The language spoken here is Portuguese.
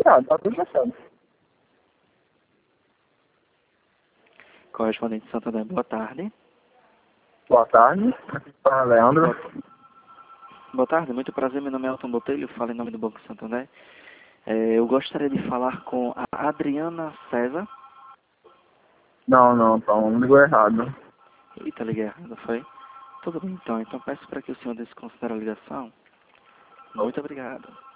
liberado, tá tudo certo. Correspondente de Santander, boa tarde. Boa tarde, aqui está Leandro. Boa tarde, muito prazer, meu nome é Elton Botelho, falo em nome do Banco Santander. Eu gostaria de falar com a Adriana César. Não, Tom, ligou errado. Eita, liguei errado, foi? Tudo bem então, peço para que o senhor desconsidere a ligação. Muito obrigado.